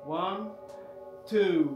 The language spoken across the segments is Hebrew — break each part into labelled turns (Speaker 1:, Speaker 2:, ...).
Speaker 1: One, two.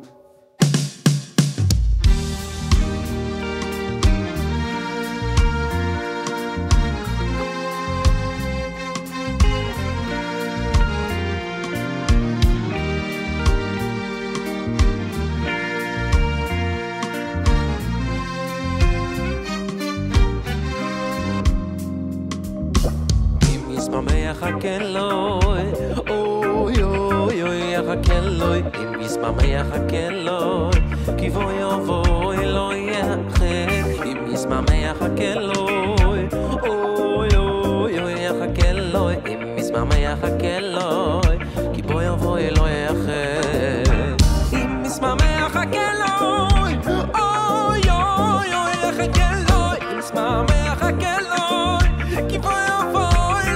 Speaker 2: יחכה לוי, אוי אוי אוי יחכה לוי, אם יסממה יחכה לוי, כי בוא יבוא לא יחכה, אם יסממה יחכה לוי, אוי אוי אוי יחכה לוי, אם יסממה יחכה לוי, כי בוא יבוא לא יחכה, אם יסממה יחכה לוי, אוי אוי אוי יחכה לוי, אם יסממה יחכה לוי, כי בוא יבוא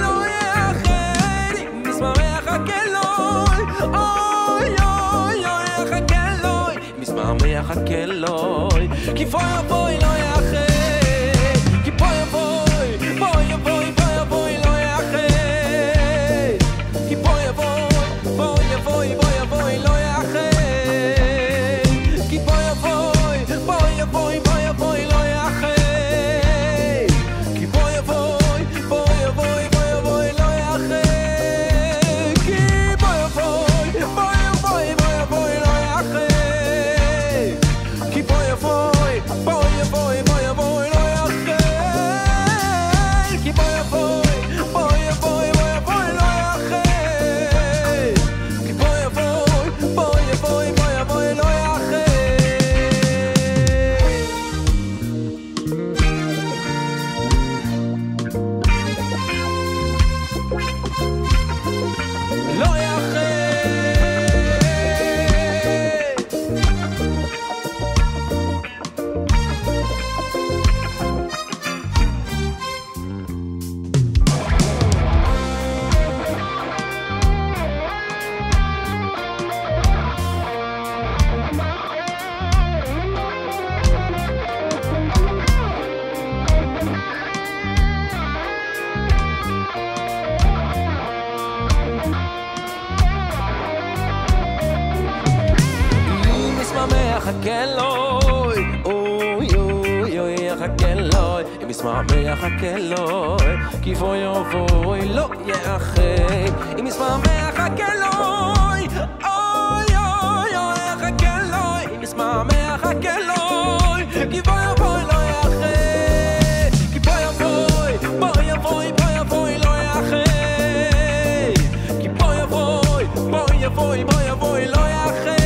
Speaker 2: יחכה לוי, כי בוא יבוא לא יחכה, כי בוא יבוא, בוא יבוא, בוא יבוא לא יחכה, כי בוא יבוא, בוא יבוא, בוא יבוא לא יחכה, כי בוא יבוא, בוא יבוא, בוא יבוא לא יחכה, כי בוא יבוא, בוא יבוא, בוא יבוא לא יחכה, כי בוא יבוא, בוא יבוא, בוא יבוא לא יחכה. יחכה לוי, אוי אוי אוי יחכה לוי, אם ישמע יחכה לוי, כי בוא יבוא לא יחכה, אם ישמע יחכה לוי, אוי אוי אוי יחכה לוי, אם ישמע יחכה לוי, כי בוא יבוא לא יחכה, כי בוא יבוא, בוא יבוא, בוא יבוא לא יחכה, כי בוא יבוא, בוא יבוא, בוא יבוא לא יחכה.